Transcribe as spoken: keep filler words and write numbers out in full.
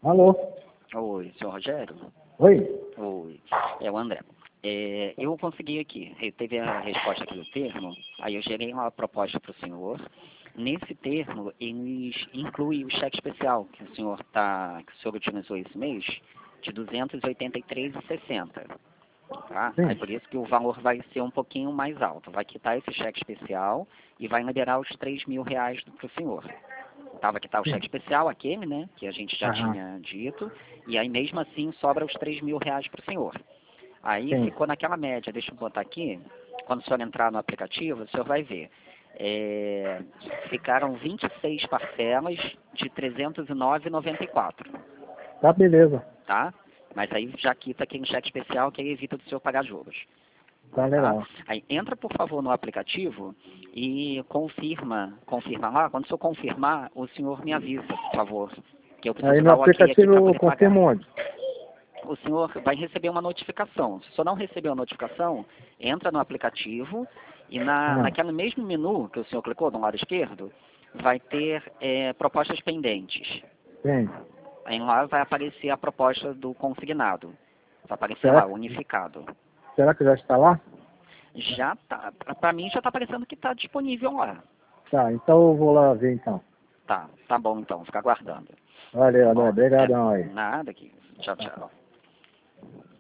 Alô? Oi, senhor Rogério? Oi? Oi, é o André. É, eu consegui aqui, eu teve a resposta aqui do termo, aí eu gerei uma proposta para o senhor. Nesse termo, eles incluem o cheque especial que o senhor tá, que o senhor utilizou esse mês, de duzentos e oitenta e três reais e sessenta centavos. Tá? Sim. Aí por isso que o valor vai ser um pouquinho mais alto. Vai quitar esse cheque especial e vai liberar os três mil reais para o senhor. Tava que tá o Sim. cheque especial, aquele, né, que a gente já Aham. tinha dito, e aí mesmo assim sobra os três mil reais para o senhor. Aí Sim. ficou naquela média, deixa eu botar aqui, quando o senhor entrar no aplicativo, o senhor vai ver. É, ficaram vinte e seis parcelas de trezentos e nove reais e noventa e quatro centavos, Tá, beleza. tá? Mas aí já quita aquele cheque especial que aí evita do senhor pagar juros. Tá Tá? legal. Aí entra, por favor, no aplicativo e confirma, confirma lá. Quando o senhor confirmar, o senhor me avisa, por favor, que eu Aí preciso no dar o ok aqui aplicativo para eu poder pagar. confirmo onde? O senhor vai receber uma notificação. Se o senhor não receber a notificação, entra no aplicativo e na, Ah, naquele mesmo menu que o senhor clicou do lado esquerdo, vai ter é, propostas pendentes. sim. Aí lá vai aparecer a proposta do consignado. Vai aparecer Será lá, que, unificado. será que já está lá? Já tá, para mim já está aparecendo que está disponível lá. Tá, então eu vou lá ver então. Tá, tá bom então, fica aguardando. Valeu, Tá André. bom? É, Obrigadão aí. nada aqui. Tchau, Tá, tá. tchau.